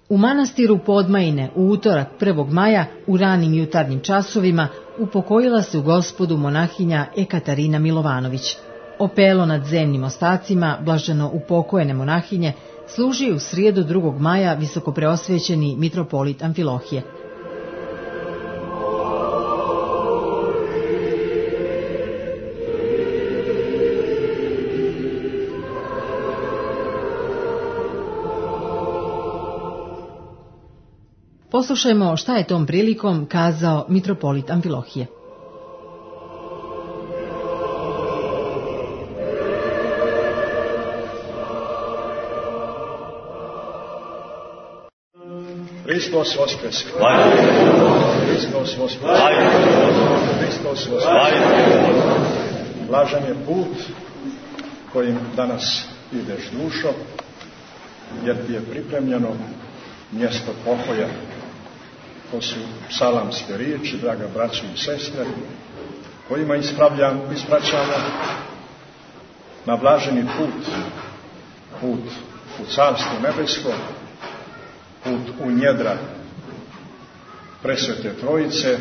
U manastiru Podmajine u utorak 1. maja u ranim jutarnjim časovima upokojila se u Gospodu monahinja Ekaterina Milovanović. Opelo nad zemnim ostacima blaženo upokojene monahinje služi u srijedu 2. maja visokopreosvećeni mitropolit Amfilohije. Poslušajmo šta je tom prilikom kazao mitropolit Amfilohije. Hristos Voskres! Hristos Voskres! Hristos Voskres! Blažen je put kojim danas ideš, dušo, jer ti je pripremljeno mjesto pokoja. To su psalamske riječi, draga braćo i sestre, kojima ispraćamo na blaženi put u Carstvo nebesko, put u njedra presvete Trojice,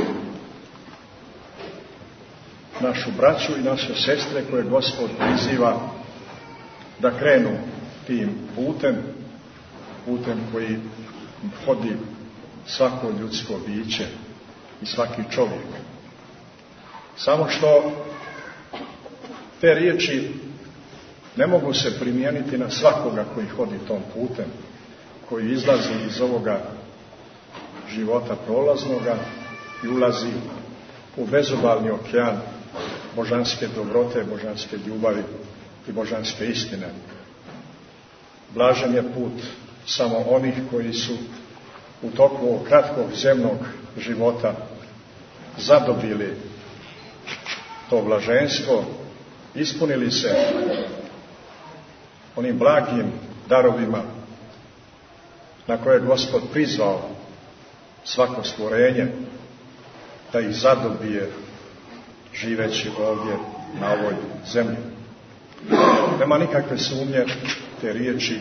našu braću i naše sestre koje Gospod priziva da krenu tim putem koji hodi svako ljudsko biće i svaki čovjek. Samo što te riječi ne mogu se primijeniti na svakoga koji hodi tom putem, koji izlazi iz ovoga života prolaznoga i ulazi u bezobalni okean božanske dobrote, božanske ljubavi i božanske istine. Blažen je put samo onih koji su u toku ovog kratkog zemnog života zadobili to blaženstvo, ispunili se onim blagim darovima na koje je Gospod prizvao svako stvorenje da ih zadobije živeći ovdje na ovoj zemlji. Nema nikakve sumnje, te riječi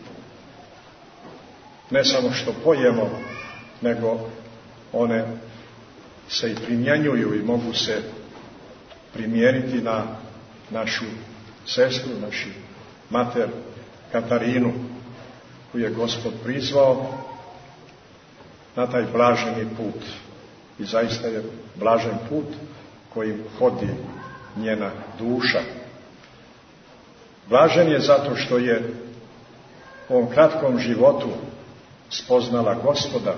ne samo što pojemo, nego one se i primjenjuju i mogu se primijeniti na našu sestru, našu mater Katarinu, koju je Gospod prizvao na taj blaženi put. I zaista je blažen put kojim hodi njena duša. Blažen je zato što je u ovom kratkom životu spoznala Gospoda,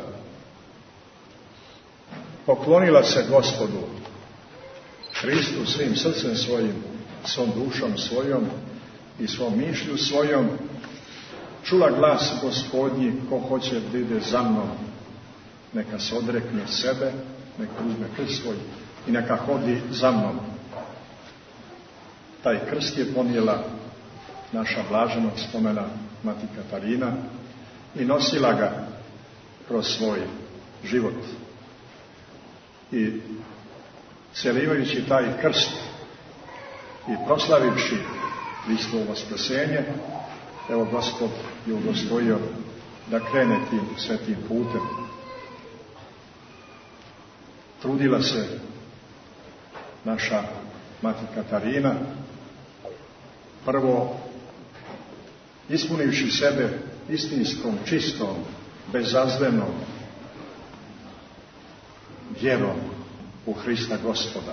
poklonila se Gospodu Hristu svim srcem svojim, svom dušom svojom i svom mišlju svojom, čula glas Gospodnji, ko hoće da ide za mnom, neka se odrekne sebe, neka uzme krst svoj i neka hodi za mnom. Taj krst je ponijela naša blaženog spomena mati Katarina i nosila ga kroz svoj život. I cjelivajući taj krst i proslavivši Hristovo vaskrsenje, evo Gospod je udostojio da krene tim svetim putem. Trudila se naša mati Katarina, prvo ispunivši sebe istinskom, čistom, bezazlenom vjerom u Hrista Gospoda.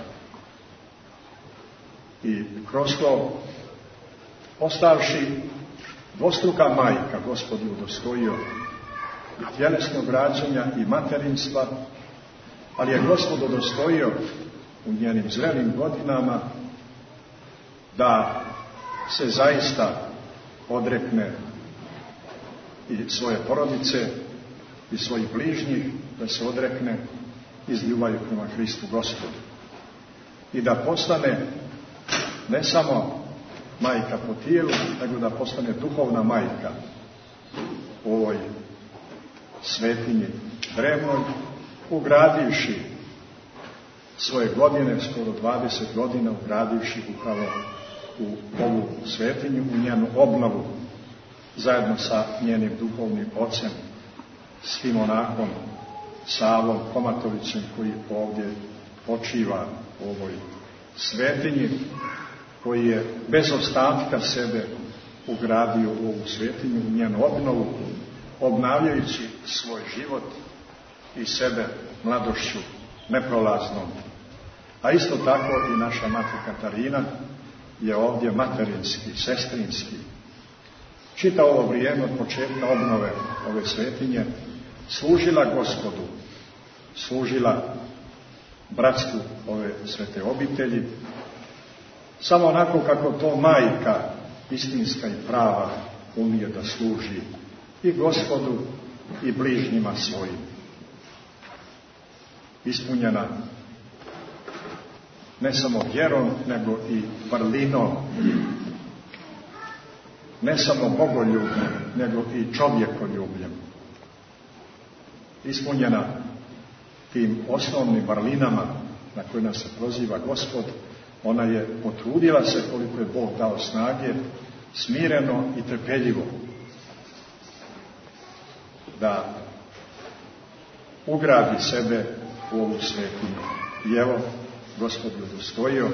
I kroz to, ostavši dvostruka majka, Gospod je udostojio i tjelesnog rađanja i materinstva, ali je Gospod udostojio u njenim zrelim godinama da se zaista odrekne i svoje porodice i svojih bližnjih, da se odrekne iz ljubavi prema Hristu Gospodu. I da postane ne samo majka po tijelu, nego da postane duhovna majka u ovoj svetinji drevnoj, ugradivši svoje godine, skoro 20 godina, ugradivši upravo u ovu svetinju, u njenu obnovu, zajedno sa njenim duhovnim ocem, s tim monahom Savom Komatovicem, koji ovdje počiva u ovoj svetinji, koji je bez ostatka sebe ugradio u ovu svetinju, u njenu obnovu, obnavljajući svoj život i sebe mladošću neprolaznom. A isto tako i naša mati Katarina je ovdje materinski, sestrinski. Čitavo ovo vrijeme od početka obnove ove svetinje služila Gospodu, služila bratstvu ove svete obitelji, samo onako kako to majka istinska i prava umije da služi i Gospodu i bližnjima svojim. Ispunjena ne samo vjerom, nego i vrlinom, ne samo bogoljubljem, nego i čovjekoljubljem. Ispunjena tim osnovnim vrlinama na koje nas se proziva Gospod, ona je potrudila se, koliko je Bog dao snage, smireno i trpeljivo da ugradi sebe u ovu svetinju. I evo, Gospod je udostojio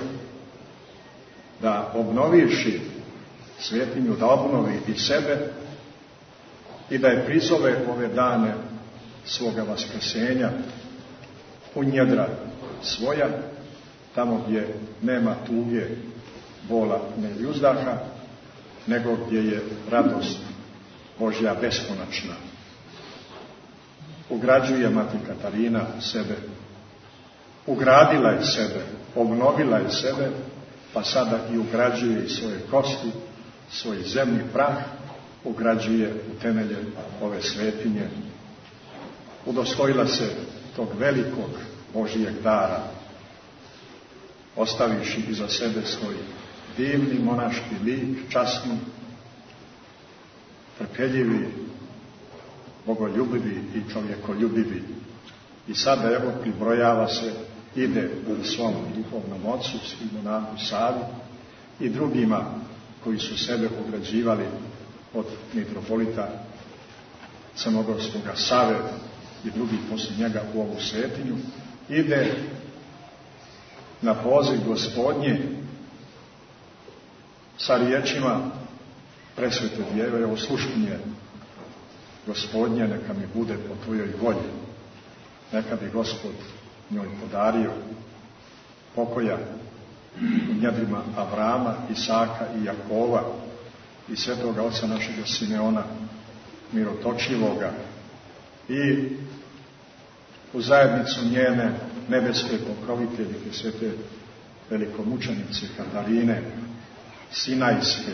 da obnovivši svetinju, da obnovi i sebe i da je prizove ove dane svoga vaskrsenja u njedra svoja, tamo gdje nema tuge, bola, ne uzdaha, nego gdje je radost Božja beskonačna. Ugrađuje mati Katarina sebe, ugradila je sebe, obnovila je sebe, pa sada i ugrađuje i svoje kosti, svoj zemni prah, ugrađuje u temelje ove svetinje. Udostojila se tog velikog Božijeg dara, ostavivši iza sebe svoj divni monaški lik, časni, trpeljivi, bogoljubivi i čovjekoljubivi. I sada evo pribrojava se, ide u svom duhovnom ocu, svi monahu Savi i drugima koji su sebe ugrađivali od mitropolita crnogorskoga Save i drugih poslije njega u ovu svetinju, ide na poziv Gospodnje sa riječima presvete Djeve, evo sluškinje Gospodnje, neka mi bude po tvojoj volji. Neka bi Gospod njoj podario pokoja u njedrima Avrama, Isaka i Jakova i svetoga oca našega Simeona mirotočivoga i u zajednicu njene nebeske pokroviteljke, svete velikomučenice Katarine Sinajske.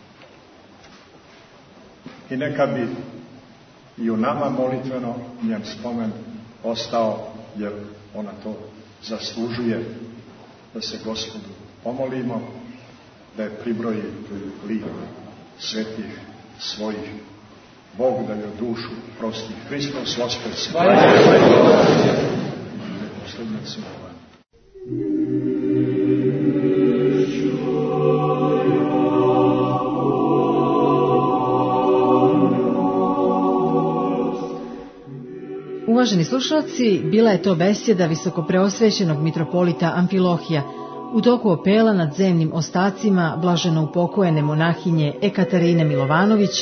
I neka bi i u nama molitveno njen spomen ostao, jer ona to zaslužuje, da se Gospodu pomolimo, da je pribroji lik svetih svojih. Bog da joj dušu prosti. Hristos Voskrs. Uvaženi slušalci, bila je to besjeda visokopreosvećenog mitropolita Amfilohija u toku opela nad zemnim ostacima blaženo upokojene monahinje Ekaterine Milovanović,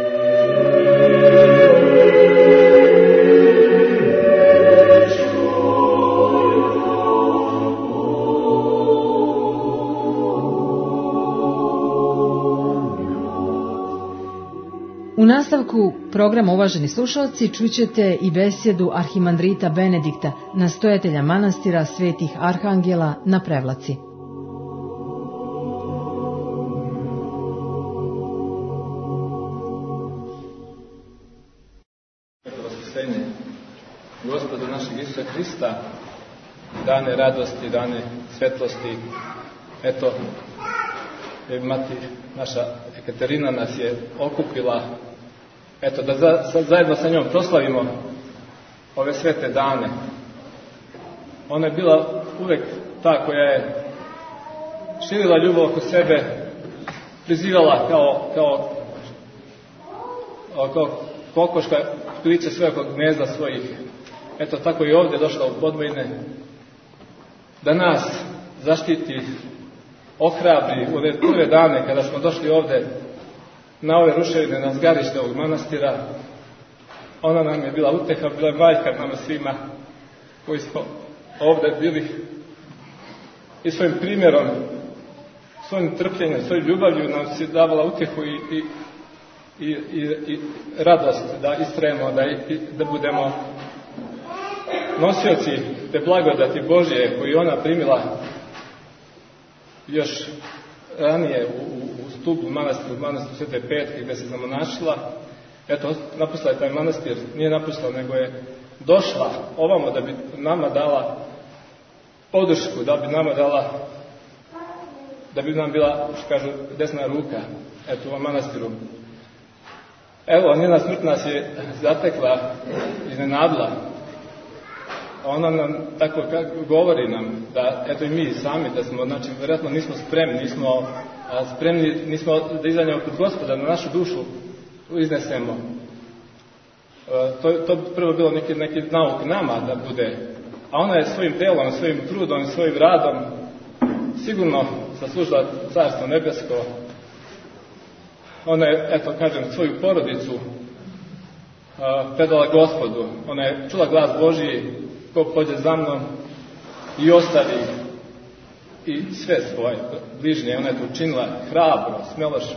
U nastavku programa, uvaženi slušalci, čućete i besjedu arhimandrita Benedikta, nastojatelja manastira Svetih Arhangela na Prevlaci. Vaskrsenje Gospoda našeg Isusa Hrista, dane radosti, dane svetlosti. Eto, mati naša Ekaterina nas je okupila, eto, da zajedno sa njom proslavimo ove svete dane. Ona je bila uvek ta koja je širila ljubav oko sebe, prizivala kao kokoška kliče sve oko gnezda svojih. Eto, tako i ovdje došla u Podvojine, da nas zaštiti, ohrabri u ove prve dane kada smo došli ovdje na ove ruševine, na zgarište ovog manastira. Ona nam je bila uteha, bila je majka nama svima koji smo ovdje bili i svojim primjerom, svojim trpljenjem, svojim ljubavlju nam se davala utjehu i radost da istrajemo, da budemo nosioci te blagodati Božje koju ona primila još ranije u stupu manastiru Svete Petke gdje se zamonašila. Eto, napustila je taj manastir, nije napustila, nego je došla ovamo da bi nama dala podršku, da bi nama dala, da bi nam bila, što kažu, desna ruka, eto, u ovom manastiru. Evo, njena smrt nas je zatekla, iznenadila. Ona nam tako govori nam da, eto i mi sami, da smo, znači, vjerojatno nismo spremni, nismo da izađemo pred Gospoda, na našu dušu iznesemo. To bi prvo bilo neki nauk nama da bude, a ona je svojim delom, svojim trudom, svojim radom sigurno zaslužila Carstvo nebesko. Ona je, eto kažem, svoju porodicu predala Gospodu. Ona je čula glas Božji, ko pođe za mnom i ostavi i sve svoje bližnje. Ona je to učinila hrabro, smelošću,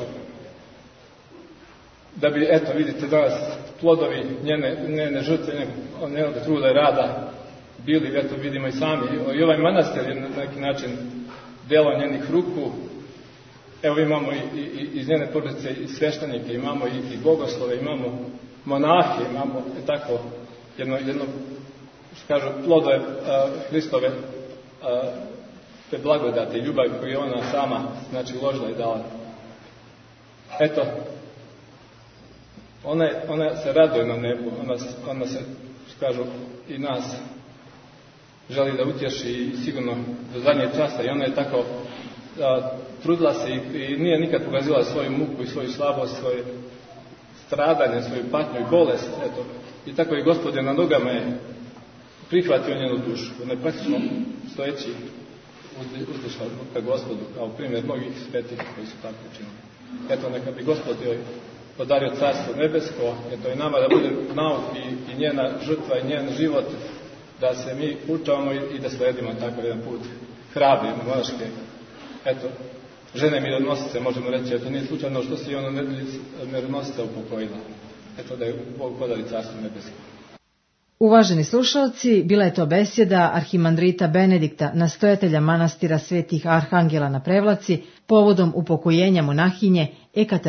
da bi, eto vidite danas, plodovi njene žrtve, njenog truda i rada bili, eto vidimo i sami. I ovaj manastir je na neki način delo njenih ruku. Evo imamo i iz njene porodice i sveštenike, imamo i bogoslove, imamo monahe, imamo tako jedno što kažu, plodove Hristove te blagodate i ljubavi koju je ona sama, znači, uložila i dala. Eto, ona se raduje na nebu, ona se, što kažu, i nas želi da utješi i sigurno do zadnjeg časa. I ona je tako trudila se i nije nikad pokazila svoju muku i svoju slabost, svoje stradanje, svoju patnju i bolest. Eto. I tako i Gospod je na nogama je prihvatio njenu dušu. Ona je praktično stojeći uzdišla ka Gospodu kao primjer mnogih svetih koji su tako učinili. Eto, neka bi Gospod joj podario Carstvo nebesko, eto i nama da bude nauk i njena žrtva i njen život, da se mi učavamo i da sledimo takav jedan put hrabri, monaške. Eto, žene mironosice, možemo reći, eto nije slučajno što se i ono mironosica upokojila. Eto da je Bog podari Carstvo nebesko. Uvaženi slušalci, bila je to besjeda arhimandrita Benedikta, nastojatelja manastira Svetih Arhangela na Prevlaci, povodom upokojenja monahinje Ekaterine